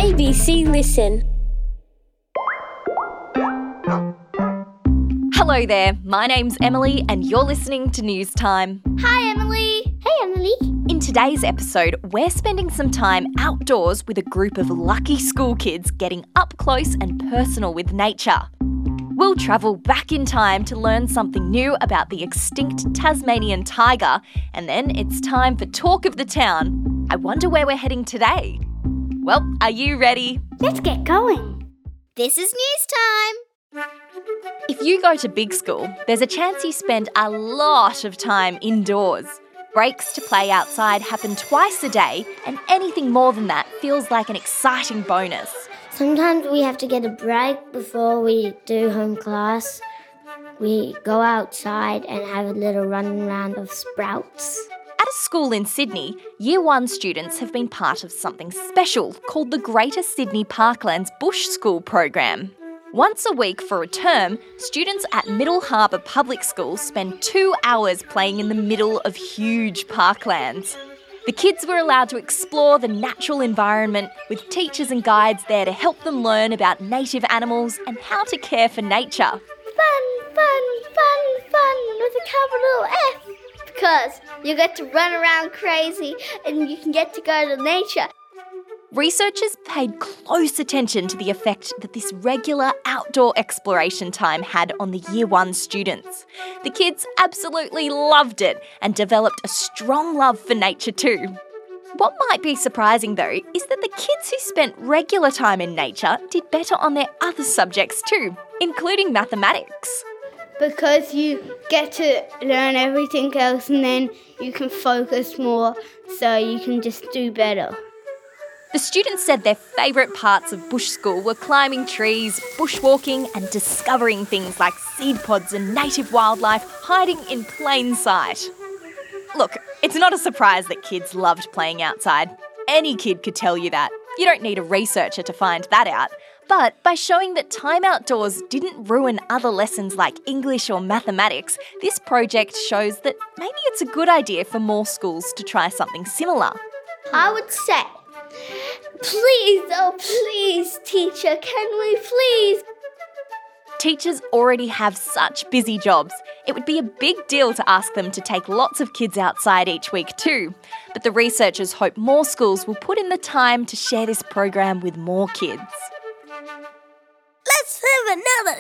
ABC Listen. Hello there, my name's Emily and you're listening to News Time. Hi, Emily. Hey, Emily. In today's episode, we're spending some time outdoors with a group of lucky school kids getting up close and personal with nature. We'll travel back in time to learn something new about the extinct Tasmanian tiger, and then it's time for Talk of the Town. I wonder where we're heading today. Well, are you ready? Let's get going. This is News Time. If you go to big school, there's a chance you spend a lot of time indoors. Breaks to play outside happen twice a day, and anything more than that feels like an exciting bonus. Sometimes we have to get a break before we do home class. We go outside and have a little run around of sprouts. At a school in Sydney, Year 1 students have been part of something special called the Greater Sydney Parklands Bush School program. Once a week for a term, students at Middle Harbour Public School spend 2 hours playing in the middle of huge parklands. The kids were allowed to explore the natural environment with teachers and guides there to help them learn about native animals and how to care for nature. Fun with a capital F. Because you get to run around crazy and you can get to go to nature. Researchers paid close attention to the effect that this regular outdoor exploration time had on the Year 1 students. The kids absolutely loved it and developed a strong love for nature too. What might be surprising though is that the kids who spent regular time in nature did better on their other subjects too, including mathematics. Because you get to learn everything else and then you can focus more so you can just do better. The students said their favourite parts of bush school were climbing trees, bushwalking and discovering things like seed pods and native wildlife hiding in plain sight. Look, it's not a surprise that kids loved playing outside. Any kid could tell you that. You don't need a researcher to find that out. But by showing that time outdoors didn't ruin other lessons like English or mathematics, this project shows that maybe it's a good idea for more schools to try something similar. I would say, please, teacher, can we please? Teachers already have such busy jobs. It would be a big deal to ask them to take lots of kids outside each week too. But the researchers hope more schools will put in the time to share this program with more kids. Let's have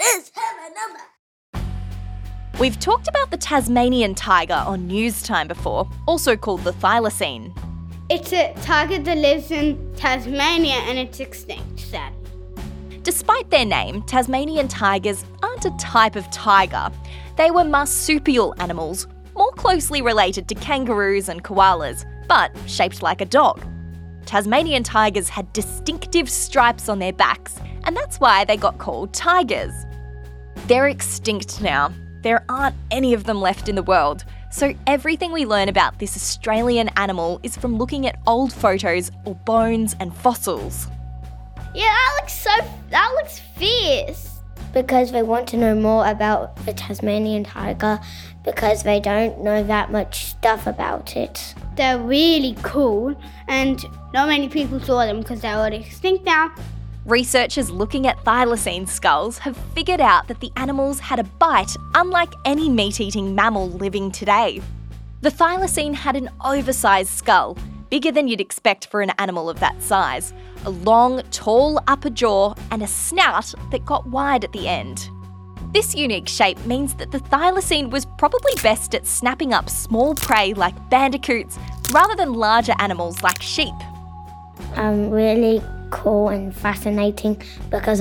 another. We've talked about the Tasmanian tiger on News Time before, also called the thylacine. It's a tiger that lives in Tasmania and it's extinct, sadly. Despite their name, Tasmanian tigers aren't a type of tiger. They were marsupial animals, more closely related to kangaroos and koalas, but shaped like a dog. Tasmanian tigers had distinctive stripes on their backs, and that's why they got called tigers. They're extinct now. There aren't any of them left in the world, so everything we learn about this Australian animal is from looking at old photos or bones and fossils. Yeah, that looks fierce. Because they want to know more about the Tasmanian tiger, because they don't know that much stuff about it. They're really cool and not many people saw them because they're already extinct now. Researchers looking at thylacine skulls have figured out that the animals had a bite unlike any meat-eating mammal living today. The thylacine had an oversized skull, bigger than you'd expect for an animal of that size, a long, tall upper jaw and a snout that got wide at the end. This unique shape means that the thylacine was probably best at snapping up small prey like bandicoots rather than larger animals like sheep. Really cool and fascinating because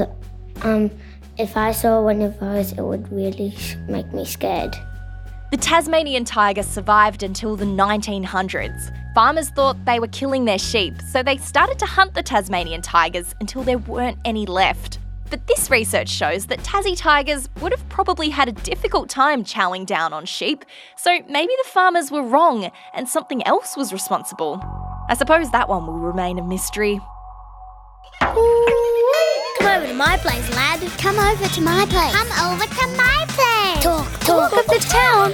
if I saw one of those, it would really make me scared. The Tasmanian tiger survived until the 1900s. Farmers thought they were killing their sheep, so they started to hunt the Tasmanian tigers until there weren't any left. But this research shows that Tassie tigers would have probably had a difficult time chowing down on sheep, so maybe the farmers were wrong and something else was responsible. I suppose that one will remain a mystery. Come over to my place, lad. Come over to my place. Come over to my place. Talk of the town.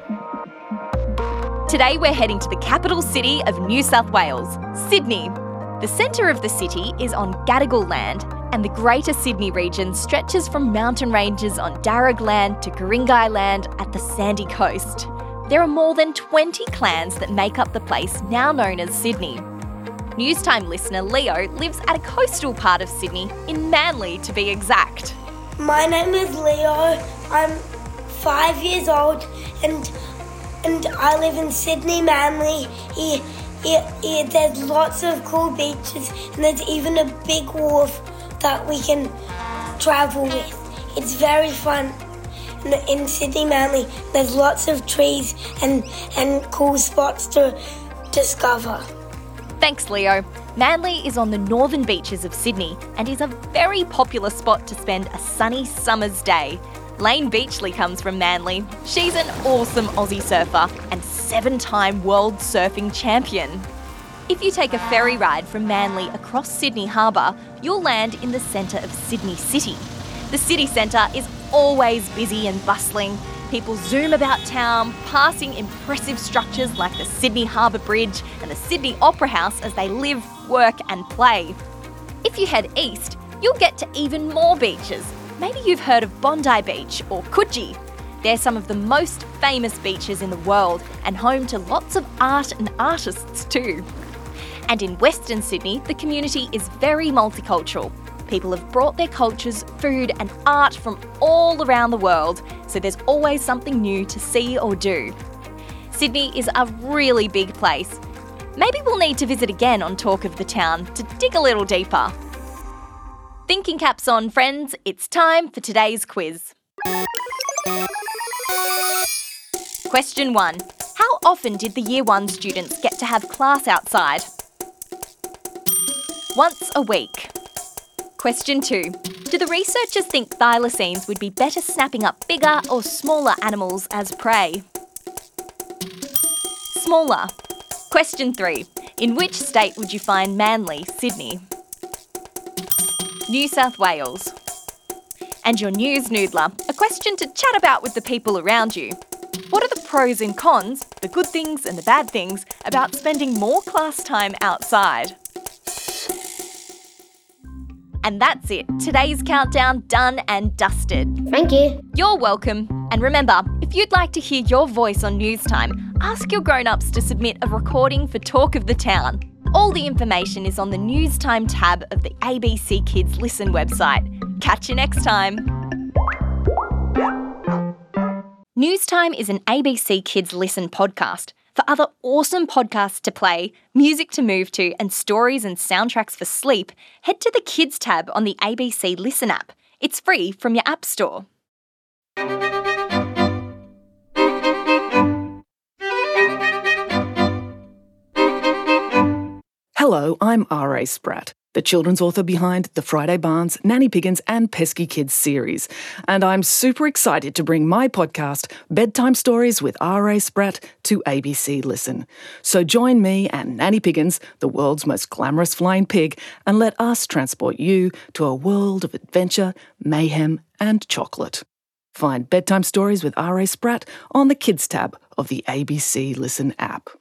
Today we're heading to the capital city of New South Wales, Sydney. The centre of the city is on Gadigal land, and the Greater Sydney region stretches from mountain ranges on Darug land to Ku-ring-gai land at the sandy coast. There are more than 20 clans that make up the place now known as Sydney. Newstime listener Leo lives at a coastal part of Sydney, in Manly to be exact. My name is Leo. I'm 5 years old and I live in Sydney, Manly. There's lots of cool beaches and there's even a big wharf that we can travel with. It's very fun. In Sydney, Manly, there's lots of trees and cool spots to discover. Thanks, Leo. Manly is on the northern beaches of Sydney and is a very popular spot to spend a sunny summer's day. Lane Beachley comes from Manly. She's an awesome Aussie surfer and 7-time world surfing champion. If you take a ferry ride from Manly across Sydney Harbour, you'll land in the centre of Sydney City. The city centre is always busy and bustling. People zoom about town, passing impressive structures like the Sydney Harbour Bridge and the Sydney Opera House as they live, work and play. If you head east, you'll get to even more beaches. Maybe you've heard of Bondi Beach or Coogee. They're some of the most famous beaches in the world and home to lots of art and artists too. And in Western Sydney, the community is very multicultural. People have brought their cultures, food and art from all around the world, so there's always something new to see or do. Sydney is a really big place. Maybe we'll need to visit again on Talk of the Town to dig a little deeper. Thinking caps on, friends, it's time for today's quiz. Question 1. How often did the Year 1 students get to have class outside? Once a week. Question 2. Do the researchers think thylacines would be better snapping up bigger or smaller animals as prey? Smaller. Question 3. In which state would you find Manly, Sydney? New South Wales. And your news noodler, a question to chat about with the people around you. What are the pros and cons, the good things and the bad things, about spending more class time outside? And that's it. Today's countdown done and dusted. Thank you. You're welcome. And remember, if you'd like to hear your voice on Newstime, ask your grown-ups to submit a recording for Talk of the Town. All the information is on the Newstime tab of the ABC Kids Listen website. Catch you next time. Newstime is an ABC Kids Listen podcast. For other awesome podcasts to play, music to move to, and stories and soundtracks for sleep, head to the Kids tab on the ABC Listen app. It's free from your app store. Hello, I'm R.A. Spratt, the children's author behind the Friday Barnes, Nanny Piggins and Pesky Kids series. And I'm super excited to bring my podcast, Bedtime Stories with R.A. Spratt, to ABC Listen. So join me and Nanny Piggins, the world's most glamorous flying pig, and let us transport you to a world of adventure, mayhem and chocolate. Find Bedtime Stories with R.A. Spratt on the Kids tab of the ABC Listen app.